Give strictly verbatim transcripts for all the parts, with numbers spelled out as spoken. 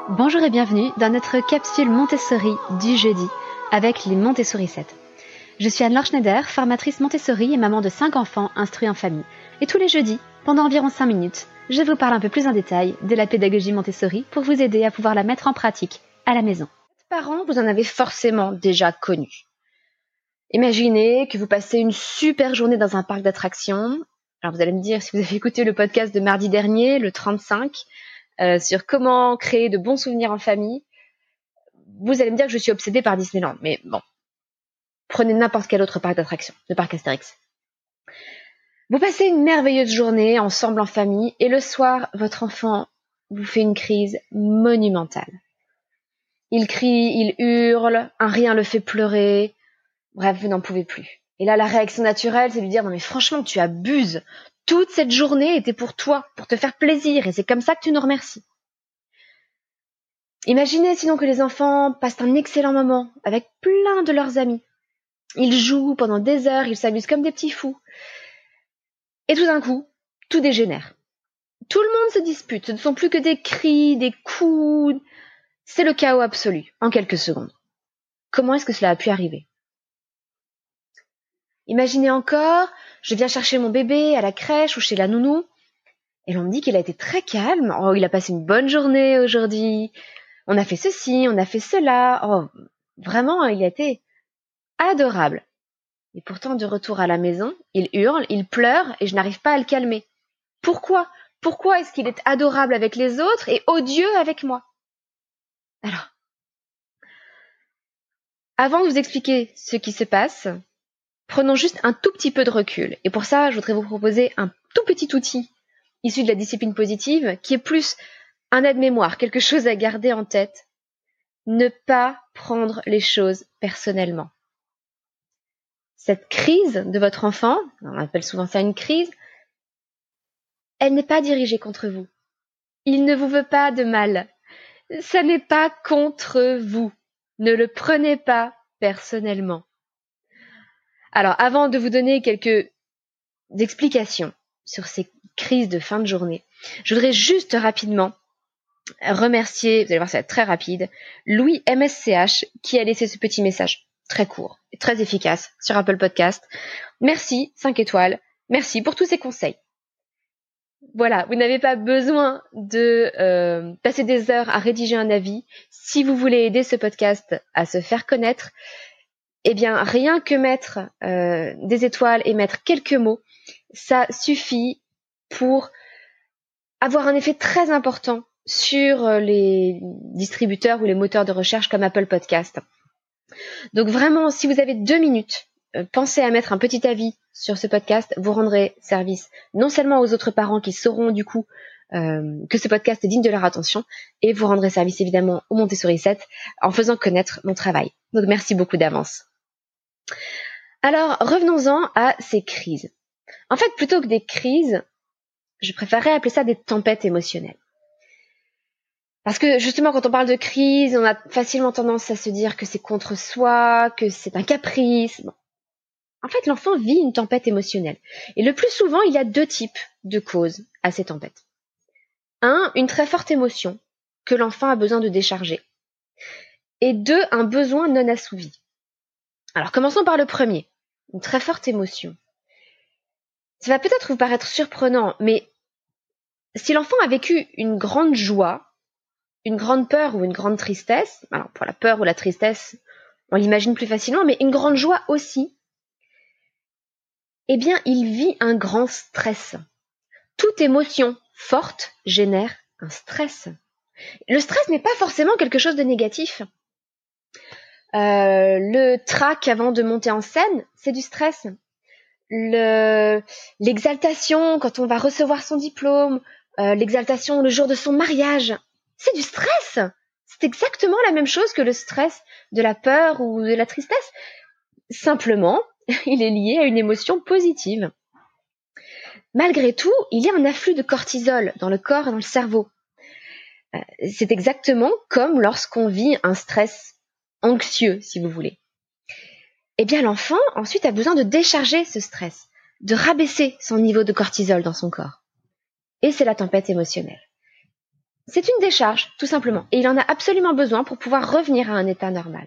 Bonjour et bienvenue dans notre capsule Montessori du jeudi avec les Montessori sept. Je suis Anne-Laure Schneider, formatrice Montessori et maman de cinq enfants instruits en famille. Et tous les jeudis, pendant environ cinq minutes, je vous parle un peu plus en détail de la pédagogie Montessori pour vous aider à pouvoir la mettre en pratique à la maison. Parents, vous en avez forcément déjà connu. Imaginez que vous passez une super journée dans un parc d'attractions. Alors vous allez me dire, si vous avez écouté le podcast de mardi dernier, le trente-cinq, euh, sur comment créer de bons souvenirs en famille, vous allez me dire que je suis obsédée par Disneyland. Mais bon, prenez n'importe quel autre parc d'attractions, le parc Astérix. Vous passez une merveilleuse journée ensemble en famille et le soir, votre enfant vous fait une crise monumentale. Il crie, il hurle, un rien le fait pleurer. Bref, vous n'en pouvez plus. Et là, la réaction naturelle, c'est de lui dire « Non mais franchement, tu abuses. Toute cette journée était pour toi, pour te faire plaisir, et c'est comme ça que tu nous remercies. » Imaginez sinon que les enfants passent un excellent moment avec plein de leurs amis. Ils jouent pendant des heures, ils s'amusent comme des petits fous. Et tout d'un coup, tout dégénère. Tout le monde se dispute, ce ne sont plus que des cris, des coups. C'est le chaos absolu, en quelques secondes. Comment est-ce que cela a pu arriver ? Imaginez encore, je viens chercher mon bébé à la crèche ou chez la nounou, et l'on me dit qu'il a été très calme. Oh, il a passé une bonne journée aujourd'hui. On a fait ceci, on a fait cela. Oh, vraiment, il a été adorable. Et pourtant, de retour à la maison, il hurle, il pleure, et je n'arrive pas à le calmer. Pourquoi ? Pourquoi est-ce qu'il est adorable avec les autres et odieux avec moi ? Alors, avant de vous expliquer ce qui se passe, prenons juste un tout petit peu de recul. Et pour ça, je voudrais vous proposer un tout petit outil issu de la discipline positive qui est plus un aide-mémoire, quelque chose à garder en tête. Ne pas prendre les choses personnellement. Cette crise de votre enfant, on appelle souvent ça une crise, elle n'est pas dirigée contre vous. Il ne vous veut pas de mal. Ça n'est pas contre vous. Ne le prenez pas personnellement. Alors, avant de vous donner quelques explications sur ces crises de fin de journée, je voudrais juste rapidement remercier, vous allez voir, ça va être très rapide, Louis M S C H qui a laissé ce petit message très court et très efficace sur Apple Podcast. Merci, cinq étoiles. Merci pour tous ces conseils. Voilà, vous n'avez pas besoin de euh, passer des heures à rédiger un avis. Si vous voulez aider ce podcast à se faire connaître, eh bien, rien que mettre euh, des étoiles et mettre quelques mots, ça suffit pour avoir un effet très important sur les distributeurs ou les moteurs de recherche comme Apple Podcast. Donc vraiment, si vous avez deux minutes, euh, pensez à mettre un petit avis sur ce podcast. Vous rendrez service non seulement aux autres parents qui sauront du coup euh, que ce podcast est digne de leur attention, et vous rendrez service évidemment au Montessori sept en faisant connaître mon travail. Donc merci beaucoup d'avance. Alors, revenons-en à ces crises. En fait, plutôt que des crises, je préférerais appeler ça des tempêtes émotionnelles. Parce que justement, quand on parle de crise, on a facilement tendance à se dire que c'est contre soi, que c'est un caprice. Bon. En fait, l'enfant vit une tempête émotionnelle. Et le plus souvent, il y a deux types de causes à ces tempêtes. Un, une très forte émotion que l'enfant a besoin de décharger. Et deux, un besoin non assouvi. Alors, commençons par le premier. Une très forte émotion. Ça va peut-être vous paraître surprenant, mais si l'enfant a vécu une grande joie, une grande peur ou une grande tristesse, alors pour la peur ou la tristesse, on l'imagine plus facilement, mais une grande joie aussi, eh bien, il vit un grand stress. Toute émotion forte génère un stress. Le stress n'est pas forcément quelque chose de négatif. Euh, le trac avant de monter en scène, c'est du stress. Le, l'exaltation quand on va recevoir son diplôme, euh, l'exaltation le jour de son mariage, c'est du stress. C'est exactement la même chose que le stress de la peur ou de la tristesse. Simplement, il est lié à une émotion positive. Malgré tout, il y a un afflux de cortisol dans le corps et dans le cerveau. Euh, c'est exactement comme lorsqu'on vit un stress anxieux, si vous voulez. Eh bien, l'enfant, ensuite, a besoin de décharger ce stress, de rabaisser son niveau de cortisol dans son corps. Et c'est la tempête émotionnelle. c'est une décharge, tout simplement. Et il en a absolument besoin pour pouvoir revenir à un état normal.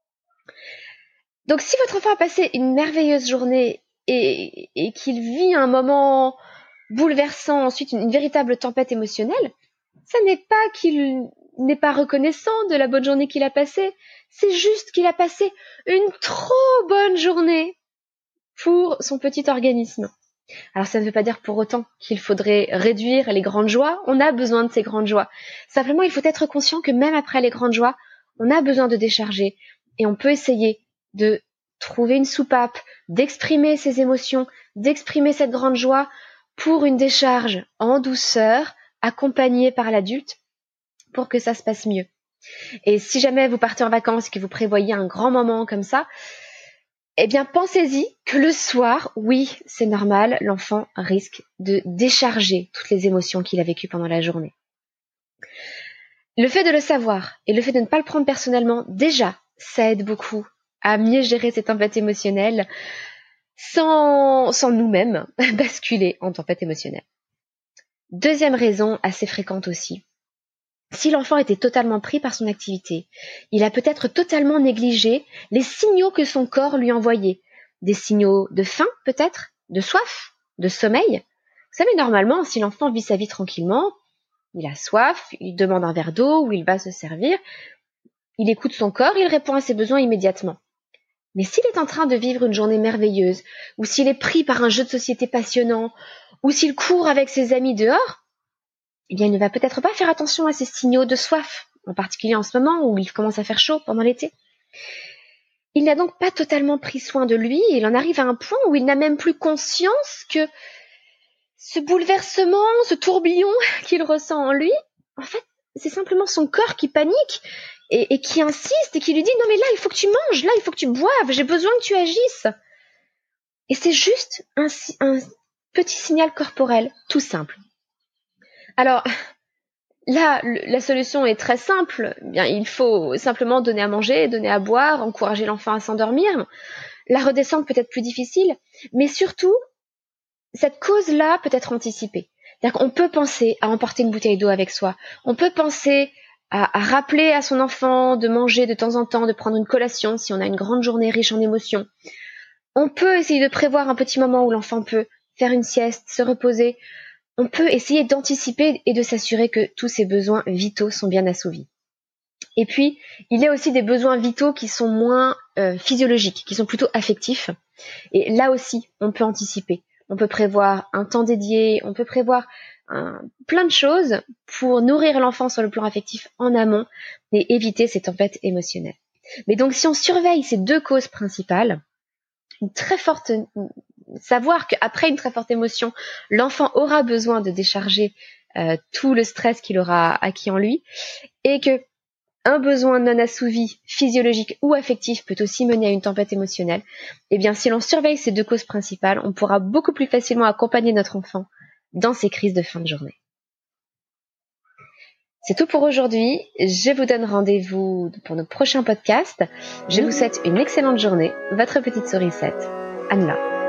Donc si votre enfant a passé une merveilleuse journée et, et qu'il vit un moment bouleversant, ensuite une, une véritable tempête émotionnelle, ça n'est pas qu'il n'est pas reconnaissant de la bonne journée qu'il a passée, c'est juste qu'il a passé une trop bonne journée pour son petit organisme. Alors ça ne veut pas dire pour autant qu'il faudrait réduire les grandes joies, on a besoin de ces grandes joies. Simplement, il faut être conscient que même après les grandes joies, on a besoin de décharger et on peut essayer de trouver une soupape, d'exprimer ses émotions, d'exprimer cette grande joie pour une décharge en douceur, accompagnée par l'adulte, pour que ça se passe mieux. Et si jamais vous partez en vacances et que vous prévoyez un grand moment comme ça, eh bien pensez-y que le soir, oui, c'est normal, l'enfant risque de décharger toutes les émotions qu'il a vécues pendant la journée. Le fait de le savoir et le fait de ne pas le prendre personnellement, déjà, ça aide beaucoup à mieux gérer ces tempêtes émotionnelles sans, sans nous-mêmes basculer en tempête émotionnelle. Deuxième raison, assez fréquente aussi, si l'enfant était totalement pris par son activité, il a peut-être totalement négligé les signaux que son corps lui envoyait. Des signaux de faim peut-être, de soif, de sommeil. Vous savez, normalement, si l'enfant vit sa vie tranquillement, il a soif, il demande un verre d'eau ou il va se servir, il écoute son corps, il répond à ses besoins immédiatement. Mais s'il est en train de vivre une journée merveilleuse, ou s'il est pris par un jeu de société passionnant, ou s'il court avec ses amis dehors, eh bien, il ne va peut-être pas faire attention à ces signaux de soif, en particulier en ce moment où il commence à faire chaud pendant l'été. Il n'a donc pas totalement pris soin de lui et il en arrive à un point où il n'a même plus conscience que ce bouleversement, ce tourbillon qu'il ressent en lui, en fait, c'est simplement son corps qui panique et, et qui insiste et qui lui dit « Non mais là, il faut que tu manges, là, il faut que tu boives, j'ai besoin que tu agisses ». Et c'est juste un, un petit signal corporel, tout simple. Alors, là, la solution est très simple. Bien, il faut simplement donner à manger, donner à boire, encourager l'enfant à s'endormir. La redescente peut être plus difficile, mais surtout, cette cause-là peut être anticipée. C'est-à-dire qu'on peut penser à emporter une bouteille d'eau avec soi. On peut penser à, à rappeler à son enfant de manger de temps en temps, de prendre une collation si on a une grande journée riche en émotions. On peut essayer de prévoir un petit moment où l'enfant peut faire une sieste, se reposer. On peut essayer d'anticiper et de s'assurer que tous ces besoins vitaux sont bien assouvis. Et puis, il y a aussi des besoins vitaux qui sont moins euh, physiologiques, qui sont plutôt affectifs. Et là aussi, on peut anticiper. On peut prévoir un temps dédié, on peut prévoir un, plein de choses pour nourrir l'enfant sur le plan affectif en amont et éviter ces tempêtes émotionnelles. Mais donc, si on surveille ces deux causes principales, une très forte savoir qu'après une très forte émotion, l'enfant aura besoin de décharger euh, tout le stress qu'il aura acquis en lui et que un besoin non assouvi, physiologique ou affectif peut aussi mener à une tempête émotionnelle. Eh bien, si l'on surveille ces deux causes principales, on pourra beaucoup plus facilement accompagner notre enfant dans ces crises de fin de journée. C'est tout pour aujourd'hui. Je vous donne rendez-vous pour nos prochains podcasts. Je vous souhaite une excellente journée. Votre petite sourisette, Anna.